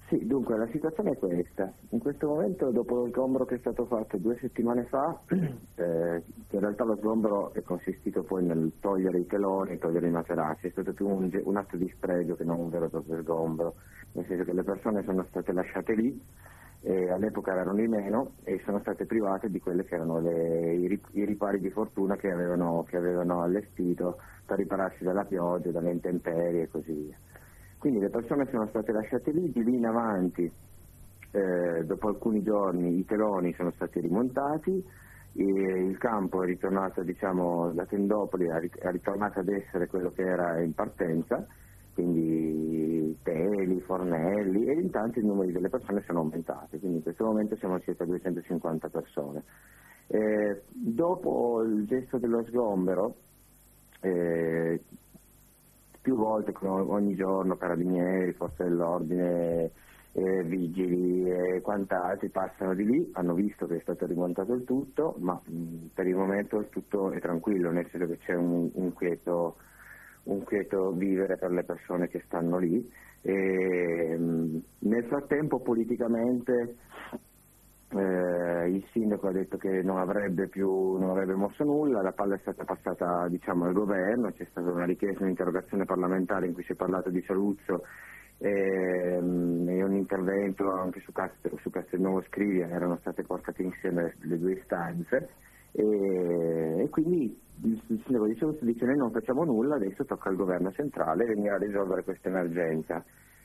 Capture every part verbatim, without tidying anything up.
Sì, dunque la situazione è questa. In questo momento, dopo lo sgombero che è stato fatto due settimane fa, eh, in realtà lo sgombero è consistito poi nel togliere i teloni, togliere i materassi, è stato più un, un atto di spregio che non un vero e proprio sgombero, nel senso che le persone sono state lasciate lì, e all'epoca erano di meno e sono state private di quelle che erano le, i, i ripari di fortuna che avevano, che avevano allestito per ripararsi dalla pioggia, dalle intemperie e così via. Quindi le persone sono state lasciate lì, di lì in avanti, eh, dopo alcuni giorni i teloni sono stati rimontati, e il campo è ritornato, diciamo, la tendopoli è ritornata ad essere quello che era in partenza, quindi teli, fornelli, e intanto il numero delle persone sono aumentate, quindi in questo momento siamo a circa duecentocinquanta persone. Eh, dopo il gesto dello sgombero, eh, più volte, ogni giorno, carabinieri, forze dell'ordine, eh, vigili e quant'altri passano di lì, hanno visto che è stato rimontato il tutto, ma mh, per il momento il tutto è tranquillo, nel senso che c'è un, un, quieto, un quieto vivere per le persone che stanno lì. E, mh, nel frattempo politicamente Eh, il sindaco ha detto che non avrebbe più non avrebbe mosso nulla, la palla è stata passata, diciamo, al governo, c'è stata una richiesta, un'interrogazione parlamentare in cui si è parlato di Saluzzo ehm, e un intervento anche su, Cast- su Castelnuovo Scrivia, erano state portate insieme le due istanze e, e quindi il, il sindaco di Saluzzo dice: noi non facciamo nulla, adesso tocca al governo centrale venire a risolvere questa emergenza.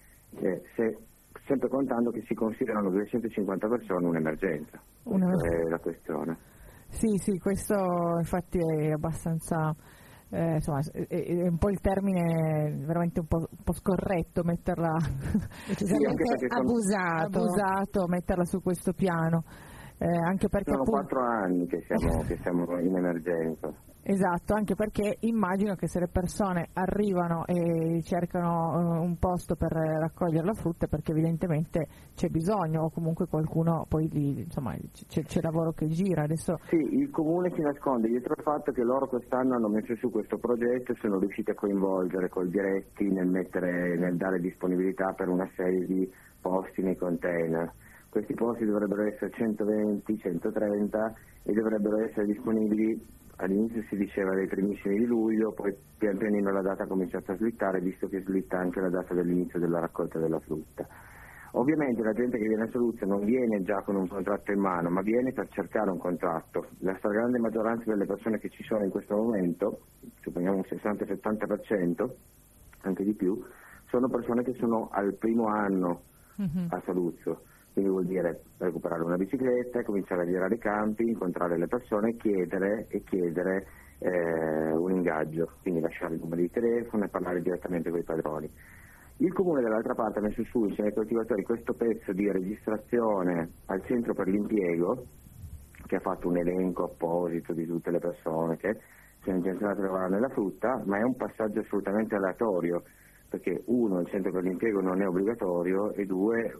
Eh, se sempre contando che si considerano duecentocinquanta persone un'emergenza. Una... Questa è la questione. Sì, sì, questo infatti è abbastanza, eh, insomma, è, è un po' il termine veramente un po', un po' scorretto metterla, decisamente abusato. abusato, metterla su questo piano. Eh, anche perché sono appunto... quattro anni che siamo, che siamo in emergenza. Esatto, anche perché immagino che se le persone arrivano e cercano un posto per raccogliere la frutta, perché evidentemente c'è bisogno, o comunque qualcuno poi lì, insomma, c'è, c'è lavoro che gira adesso. Sì, il comune si nasconde dietro il fatto che loro quest'anno hanno messo su questo progetto e sono riusciti a coinvolgere col diretti nel, mettere, nel dare disponibilità per una serie di posti nei container. Questi posti dovrebbero essere centoventi, centotrenta e dovrebbero essere disponibili. All'inizio si diceva dei primissimi di luglio, poi pian pianino la data ha cominciato a slittare, visto che slitta anche la data dell'inizio della raccolta della frutta. Ovviamente la gente che viene a Saluzzo non viene già con un contratto in mano, ma viene per cercare un contratto. La stragrande maggioranza delle persone che ci sono in questo momento, supponiamo un sessanta settanta per cento, anche di più, sono persone che sono al primo anno mm-hmm. a Saluzzo. Quindi vuol dire recuperare una bicicletta, cominciare a girare i campi, incontrare le persone, chiedere e chiedere eh, un ingaggio, quindi lasciare il numero di telefono e parlare direttamente con i padroni. Il comune dall'altra parte ha messo su insieme ai coltivatori questo pezzo di registrazione al centro per l'impiego, che ha fatto un elenco apposito di tutte le persone che sono intenzionate a lavorare nella frutta, ma è un passaggio assolutamente aleatorio, perché uno, il centro per l'impiego non è obbligatorio, e due,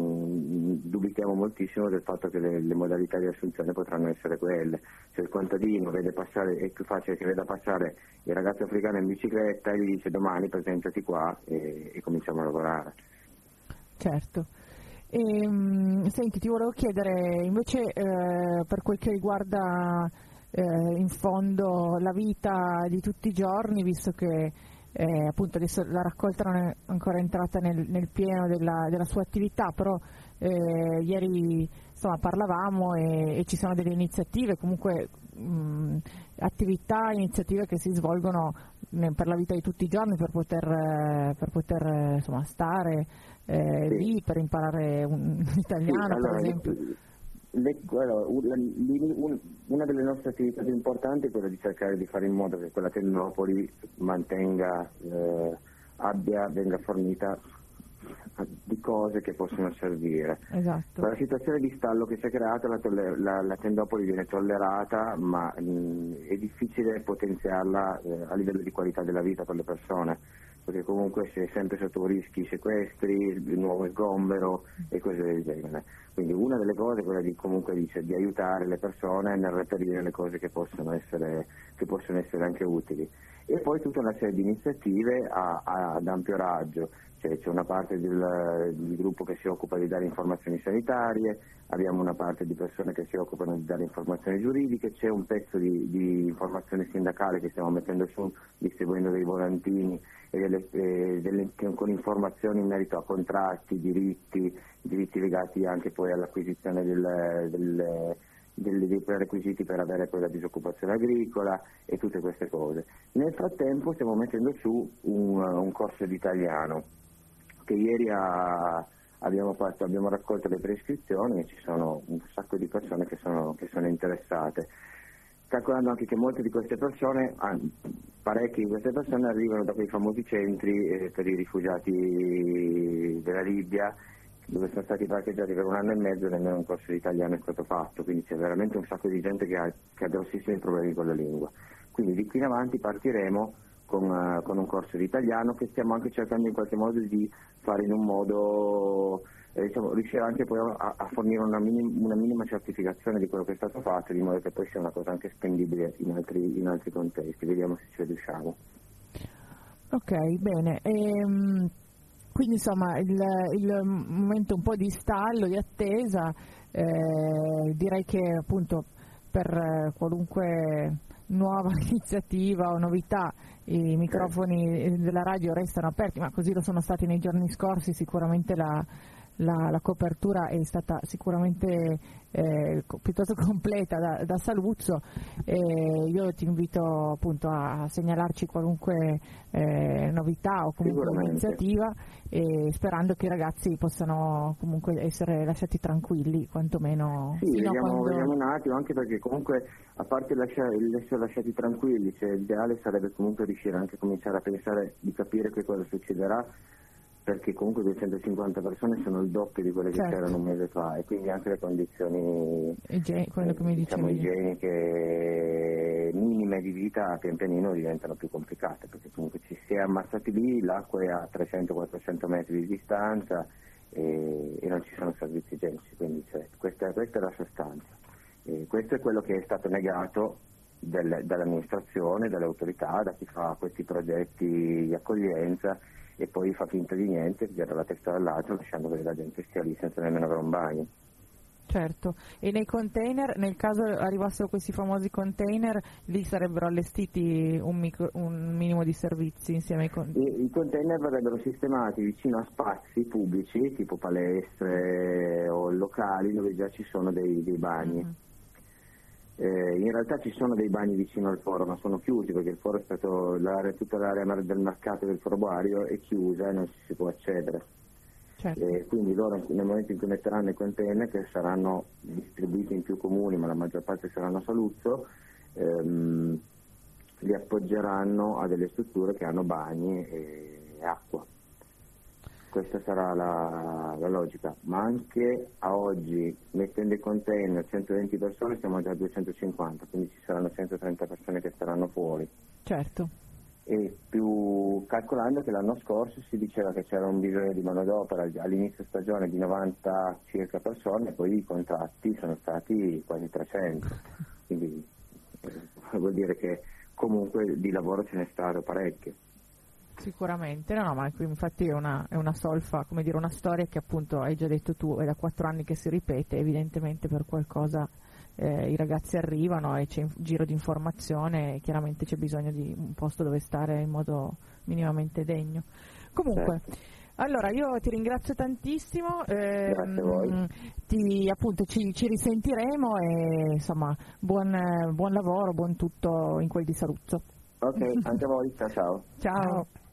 mh, dubitiamo moltissimo del fatto che le, le modalità di assunzione potranno essere quelle. Se il contadino vede passare, è più facile che veda passare il ragazzo africano in bicicletta e gli dice: domani presentati qua e, e cominciamo a lavorare. Certo. E, mh, senti, ti volevo chiedere invece eh, per quel che riguarda eh, in fondo la vita di tutti i giorni, visto che Eh, appunto adesso la raccolta non è ancora entrata nel, nel pieno della, della sua attività, però eh, ieri insomma parlavamo e, e ci sono delle iniziative, comunque mh, attività, iniziative che si svolgono ne, per la vita di tutti i giorni, per poter, eh, per poter eh, insomma stare eh, sì. lì, per imparare un, un italiano sì, allora, per esempio. Le, allora, una, una delle nostre attività più importanti è quella di cercare di fare in modo che quella tendopoli mantenga, eh, abbia, venga fornita di cose che possono servire. Esatto. Con la situazione di stallo che si è creata, la, la, la tendopoli viene tollerata, ma mh, è difficile potenziarla eh, a livello di qualità della vita per le persone, perché comunque si è sempre sotto rischi, sequestri, il nuovo sgombero e cose del genere. Quindi una delle cose è quella di comunque dice di aiutare le persone nel reperire le cose che possono essere che possono essere anche utili. e poi tutta una serie di iniziative a, a, ad ampio raggio. Cioè, c'è una parte del, del gruppo che si occupa di dare informazioni sanitarie, abbiamo una parte di persone che si occupano di dare informazioni giuridiche, c'è un pezzo di, di informazione sindacale che stiamo mettendo su, distribuendo dei volantini e delle, eh, delle, con informazioni in merito a contratti, diritti, diritti legati anche poi all'acquisizione del, del Dei, dei prerequisiti per avere poi la disoccupazione agricola e tutte queste cose. Nel frattempo stiamo mettendo su un, un corso di italiano che ieri ha, abbiamo, fatto, abbiamo raccolto le prescrizioni e ci sono un sacco di persone che sono, che sono interessate, calcolando anche che molte di queste persone, parecchie di queste persone arrivano da quei famosi centri eh, per i rifugiati della Libia, dove sono stati parcheggiati per un anno e mezzo e nemmeno un corso di italiano è stato fatto, quindi c'è veramente un sacco di gente che ha, che ha grossissimi problemi con la lingua. Quindi di qui in avanti partiremo con, uh, con un corso di italiano che stiamo anche cercando in qualche modo di fare in un modo, eh, diciamo, riuscire anche poi a, a fornire una, minim, una minima certificazione di quello che è stato fatto, di modo che poi sia una cosa anche spendibile in altri, in altri contesti. Vediamo se ci riusciamo. Ok, bene. Ehm... Quindi insomma il, il momento un po' di stallo, di attesa, eh, direi che appunto per qualunque nuova iniziativa o novità i microfoni della radio restano aperti, ma così lo sono stati nei giorni scorsi. Sicuramente la, la, la copertura è stata sicuramente eh, piuttosto completa da, da Saluzzo, e io ti invito appunto a segnalarci qualunque eh, novità o comunque iniziativa, e sperando che i ragazzi possano comunque essere lasciati tranquilli quantomeno. Sì, fino vediamo, a quando... vediamo un attimo, anche perché comunque a parte lasciare, l'essere lasciati tranquilli, cioè, l'ideale sarebbe comunque riuscire anche a cominciare a pensare di capire che cosa succederà, perché comunque duecentocinquanta persone sono il doppio di quelle che certo. c'erano un mese fa, e quindi anche le condizioni Igie- quello che mi diciamo, dicevi. igieniche minime di vita pian pianino diventano più complicate, perché comunque ci si è ammassati lì, l'acqua è a trecento quattrocento metri di distanza e, e non ci sono servizi igienici, quindi cioè, questa, questa è la sostanza. E questo è quello che è stato negato del, dall'amministrazione, dalle autorità, da chi fa questi progetti di accoglienza, e poi fa finta di niente, gira la testa dall'altro, lasciando che la gente stia lì senza nemmeno avere un bagno. Certo, e nei container, nel caso arrivassero questi famosi container, lì sarebbero allestiti un, micro, un minimo di servizi insieme ai container? I, I container verrebbero sistemati vicino a spazi pubblici, tipo palestre o locali, dove già ci sono dei, dei bagni. Mm-hmm. Eh, in realtà ci sono dei bagni vicino al foro, ma sono chiusi perché il foro è stato, l'area, tutta l'area del mercato del forobario è chiusa e non ci si può accedere. Certo. Eh, quindi loro nel momento in cui metteranno i container, che saranno distribuiti in più comuni, ma la maggior parte saranno a Saluzzo, ehm, li appoggeranno a delle strutture che hanno bagni e acqua. Questa sarà la, la logica, ma anche a oggi, mettendo i container centoventi persone, siamo già a duecentocinquanta, quindi ci saranno centotrenta persone che staranno fuori. Certo. E più calcolando che l'anno scorso si diceva che c'era un bisogno di manodopera all'inizio stagione di novanta circa persone, e poi i contratti sono stati quasi trecento, quindi eh, vuol dire che comunque di lavoro ce n'è stato parecchio. Sicuramente, no, no, ma infatti è una, è una solfa, come dire, una storia che appunto hai già detto tu, è da quattro anni che si ripete, evidentemente per qualcosa eh, i ragazzi arrivano e c'è un giro di informazione e chiaramente c'è bisogno di un posto dove stare in modo minimamente degno. Comunque, certo. Allora io ti ringrazio tantissimo, eh, grazie a voi. Ti, appunto ci, ci risentiremo e insomma buon, buon lavoro, buon tutto in quel di Saluzzo. Ok, anche a voi, ciao ciao. Ciao.